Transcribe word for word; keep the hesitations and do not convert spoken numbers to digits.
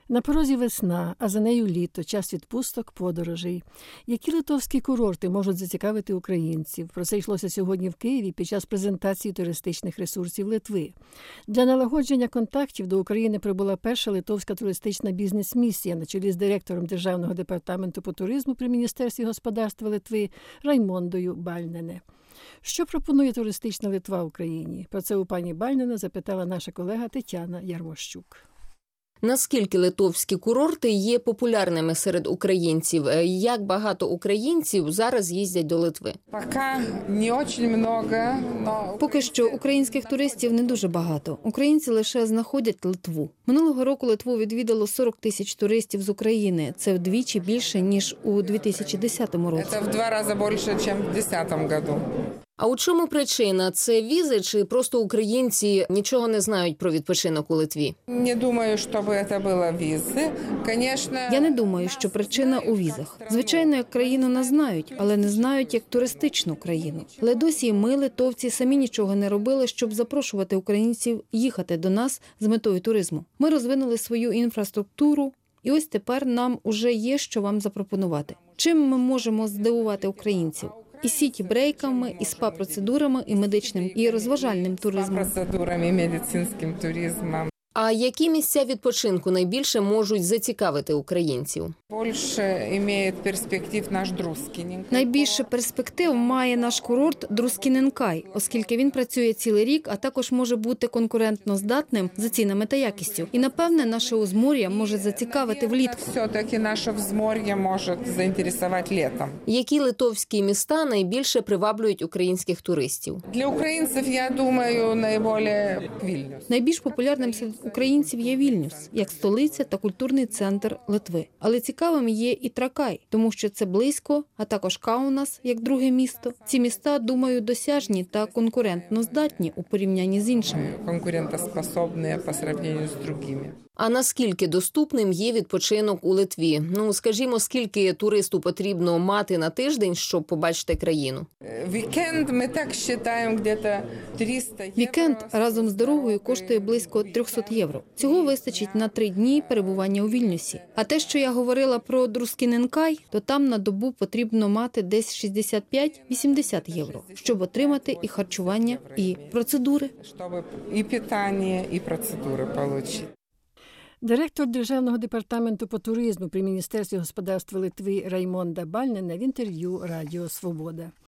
На порозі весна, а за нею літо, час відпусток, подорожей. Які литовські курорти можуть зацікавити українців? Про це йшлося сьогодні в Києві під час презентації туристичних ресурсів Литви. Для налагодження контактів до України прибула перша литовська туристична бізнес-місія на чолі з директором Державного департаменту по туризму при Міністерстві господарства Литви Раймондою Бальнене. Що пропонує туристична Литва Україні? Про це у пані Бальнене запитала наша колега Тетяна Ярмощук. Наскільки литовські курорти є популярними серед українців? Як багато українців зараз їздять до Литви? Поки що українських туристів не дуже багато. Українці лише знаходять Литву. Минулого року Литву відвідало сорок тисяч туристів з України. Це вдвічі більше, ніж у дві тисячі десятому році. Це в два рази більше, ніж у дві тисячі десятому році. А у чому причина? Це візи чи просто українці нічого не знають про відпочинок у Литві? Не думаю, щоб це були візи. Звісно... Я не думаю, що причина у візах. Звичайно, як країну нас знають, але не знають як туристичну країну. Але досі ми, литовці, самі нічого не робили, щоб запрошувати українців їхати до нас з метою туризму. Ми розвинули свою інфраструктуру, і ось тепер нам уже є, що вам запропонувати. Чим ми можемо здивувати українців? І сіті-брейками, і спа-процедурами, і медичним, і розважальним туризмом. Спа-процедурами, і медицинським туризмом. А які місця відпочинку найбільше можуть зацікавити українців? Більше має перспектив наш Друскіненкай. Найбільше перспектив має наш курорт Друскіненкай, оскільки він працює цілий рік, а також може бути конкурентно здатним за цінами та якістю. І, напевне, наше узмор'я може зацікавити влітку. Все-таки наше узмор'я може заінтересувати літом. Які литовські міста найбільше приваблюють українських туристів? Для українців, я думаю, найбільше Вільнюс. Найбільш популярним серед українців є Вільнюс, як столиця та культурний центр Литви. Але цікавим є і Тракай, тому що це близько, а також Каунас, як друге місто. Ці міста, думаю, досяжні та конкурентно здатні у порівнянні з іншими. Конкурентоспособні по сравнению з іншими. А наскільки доступним є відпочинок у Литві? Ну, скажімо, скільки туристу потрібно мати на тиждень, щоб побачити країну? Вікенд, ми так вважаємо, десь триста євро. Вікенд разом з дорогою коштує близько триста євро. Цього вистачить на три дні перебування у Вільнюсі. А те, що я говорила про Друскіненкай, то там на добу потрібно мати десь шістдесят п'ять - вісімдесят євро, щоб отримати і харчування, і процедури. Щоб і питання, і процедури отримати. Директор Державного департаменту по туризму при Міністерстві господарства Литви Раймонда Бальнене в інтерв'ю Радіо Свобода.